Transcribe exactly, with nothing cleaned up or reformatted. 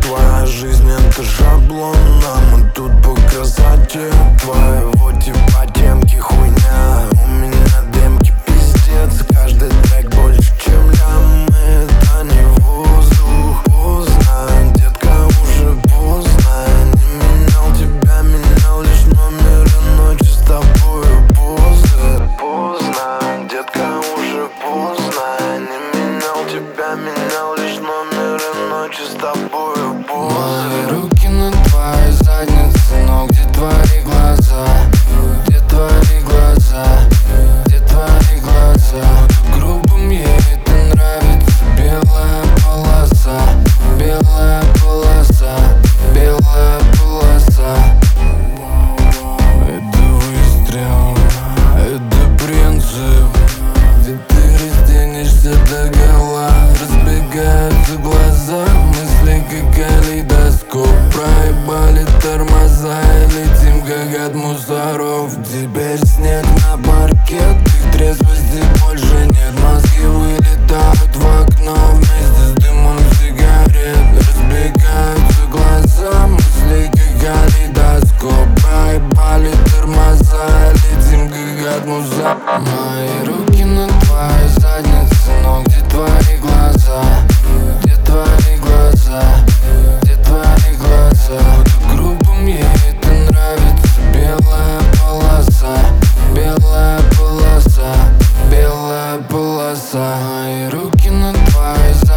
Твоя жизнь это шаблон, а мы тут показатель. Твоего типа темки хуйня, у меня демки пиздец. Каждый трек больше, чем лям, это не воздух. Поздно, детка, уже поздно. Не менял тебя, менял лишь номер и ночи с тобою позы. Поздно, детка, уже поздно. Не менял тебя, менял лишь номер и ночи с тобою позы. Мои руки на твоей заднице, но где твои глаза? Где твои глаза? Где твои глаза? Буду грубым, ей это нравится. Белая полоса, белая полоса, белая полоса. Это выстрел, это принцип. Где ты разденешься догола, разбегаются глаза, мысли как калейдоскоп. Проебали тормоза и летим как от мусоров. Теперь снег на паркет, их трезвости больше нет. Мозги вылетают в окно вместе с дымом сигарет. Разбегаются глаза, мысли как калейдоскоп. Проебали тормоза, летим как от мусоров. Мои руки на твоей заднице, но где твои глаза? Где твои глаза? Где твои глаза? Буду грубым, ей это нравится. Белая полоса, белая полоса, белая полоса. Мои руки на твоей заднице.